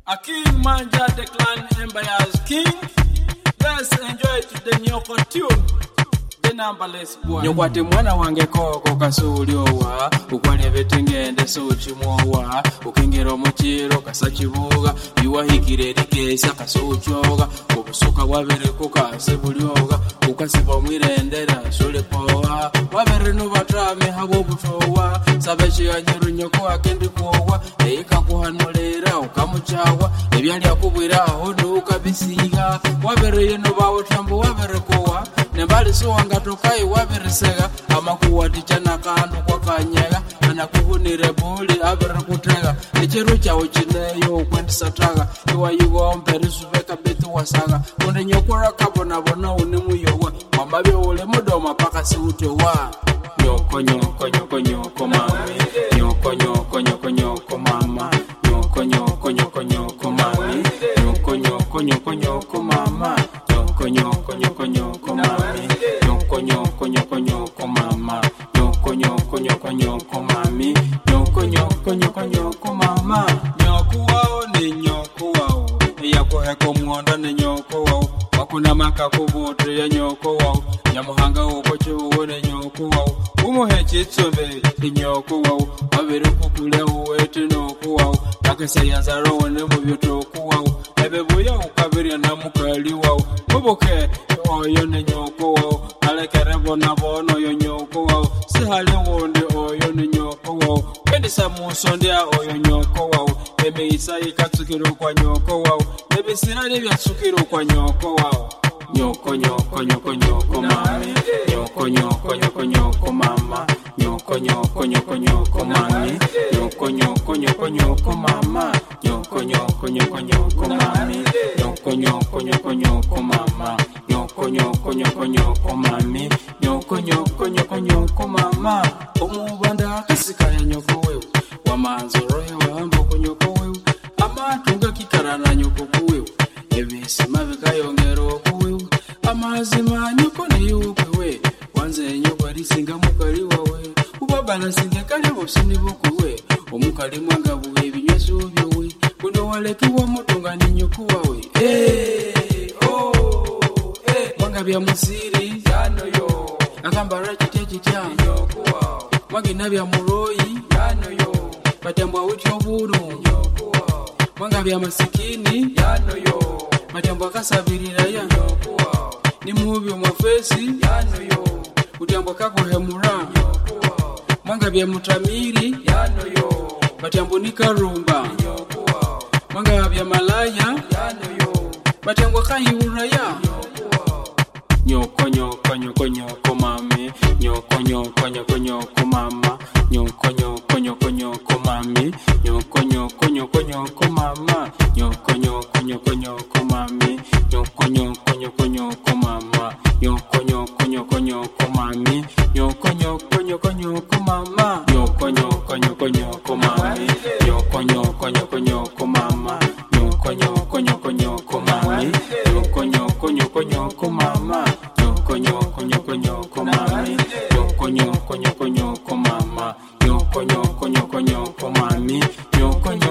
A king manja decline Embaya's king. Let's enjoy the Nyoko tune. The numberless boy. Nyokwati mwana wange koko kasuliowa. Ukwani vetengende sochimowa. Ukingiro mochiro kasachibuga. Yuwahikire dikesa kasuchoga. Ubusuka wabere kuka sebulioga. Ukasiba mwirendera sulepowa. Wabere nubatrame habo butowa. Sabechi ya nyiru nyoko akendi kuwa. Eika kuhanolera ukamuchawa. Ebyali akubwira aho nukabisiga. Wabere yeno bawo tambo wabere kuwa. Nembali suwanga tokai wabere sega. Amakuwa tichana kandu kwa kanyega. Anakuhunire buli abere kutega. Echeru cha uchineyo ukwendi sataga. Iwa yugo omperi suveka bitu wasaga. Kunde nyokura kabona bona unimuyowa. Wambabi ule mudoma paka si utewa. Nyoko nyoko nyoko nyoko mami. Nyoko nyoko nyoko nyoko mama. Nyoko nyoko nyoko nyoko mami. Nyoko nyoko nyoko nyoko mama. Nyoko nyoko nyoko nyoko mami. Nyoko nyoko nyoko nyoko mama. Nyoko nyoko nyoko nyoko mami. Nyoko nyoko nyoko nyoko mama. Nyoko wao ni nyoko wao. Yako heko mwonda ni nyoko wao. Wakuna maka kubutu ya nyoko wao. Nyamuhanga ukoche uone nyoko wao. Umuhechi tsombe ni nyoko wao. Wabere kukule uwete nyoko wao. Takesa ya zaro wane mubyoto wao. Ebebuya ukabiri na mukali wao. Mubuke oyo ni nyoko wao. Alekerebo na bono yo nyoko wao. Sihale wonde oyo ni nyoko wao. Kendisa musondia oyo nyoko wao. Eme isa ikatsukiro kwa nyoko wao. Ebe sinari vyatsukiro kwa nyoko wao. Nyoko nyoko nyoko nyoko mami. Nyoko nyoko nyoko nyoko mama. Nyoko nyoko nyoko nyoko mami. Nyoko nyoko nyoko nyoko mama. Nyoko nyoko nyoko nyoko mami. Nyoko nyoko nyoko nyoko mama. Nyoko nyoko nyoko nyoko mami. Nyoko nyoko nyoko nyoko mama. Omubanda kasika ya nyoko wewe. Wamanzoro ya wambo nyoko wewe. Amatunga kikarana nyoko wewe. Ebisima bikayongero wewe. Amazima nyoko na yuwe. Wanze nyoko risinga mukali wawe. Ubabana singa kale bosini bukuwe. Omukali mwanga buwe binyezo byowe. Kuno waleki wa mutunga ni nyoko wawe. Mwanga bya musiri yano yo. Akambara chitya nyoko wao. Mwanga bya muroyi yano yo. Batambwa utyo buru nyoko wao. Mwanga bya masikini yano yo. Matambwa kasabirira ya nyoko wao. Ni mubi omafesi yano yo. Utambwa kakuhemura nyoko wao. Mwanga bya mutamiri yano yo. Batambo ni karumba nyoko wao. Mwanga bya malaya yano yo. Batambo kayiura ya nyoko wao. Nyoko nyoko nyoko nyoko mami. Nyoko nyoko nyoko nyoko mama. Nyoko nyoko nyoko nyoko mami. Nyoko nyoko nyoko nyoko mama. Nyoko nyoko nyoko nyoko mami. Nyoko nyoko nyoko nyoko mama. Nyoko nyoko nyoko nyoko mami. Nyoko nyoko nyoko nyoko mama. Nyoko nyoko nyoko nyoko mami. Nyoko nyoko nyoko nyoko mama. Nyoko nyoko nyoko nyoko mami. Nyoko nyoko nyoko nyoko mama. Nyoko nyoko nyoko nyoko mami. Nyoko nyoko nyoko nyoko mama. Nyoko nyoko nyoko nyoko mami. Nyoko